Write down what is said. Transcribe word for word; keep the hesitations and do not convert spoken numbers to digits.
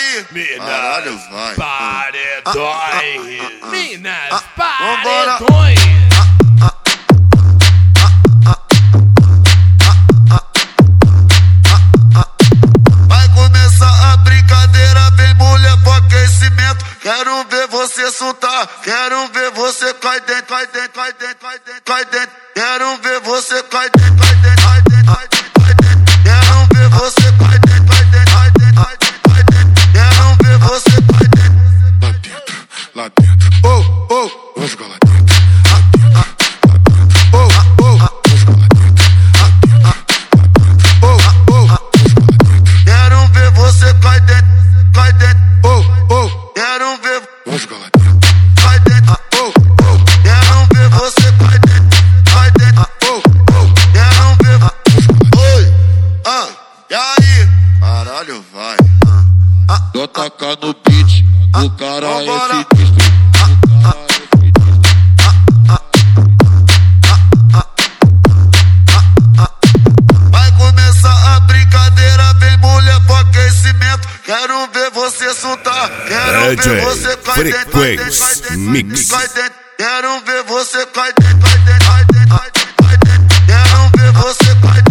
aí? Minas, vai. paredões. Minas, Vambora. paredões. Vai começar a brincadeira, vem mulher pro aquecimento. Quero ver você soltar, quero ver você cai dentro, cai dentro, cai dentro, cai dentro, cai dentro. Quero ver você cai dentro, cai dentro, cai dentro, cai dentro, cai dentro. Quero ver você cai dentro, cai dentro, cai dentro, cai dentro, cai dentro. Quero ver você cai dentro. Lá dentro, lá dentro. Oh, oh, vamos jogar lá dentro. Lá dentro, lá dentro. Oh, oh, vamos jogar lá dentro. Lá dentro, lá dentro. Oh, oh, vamos jogar lá dentro. Quero ver você cai dentro, cai dentro. Oh, oh, Quero ver vamos jogar lá dentro. cai dentro. Oh, oh, Quero ver você cai dentro, cai dentro. oh, oh, Quero ver. vamos jogar lá dentro. Oi, ah, e aí? Caralho, vai. Ah, Só tacar no beat, o cara é Vambora. sinistro. O cara é sinistro. Vai começar a brincadeira, vem mulher pro aquecimento. Quero ver você soltar, quero D J ver você cai dentro, cai dentro, cai Frequency dentro, Mix. cai dentro. Quero ver você cai dentro, cai dentro, cai dentro, cai dentro, cai dentro. Quero ver você cai dentro.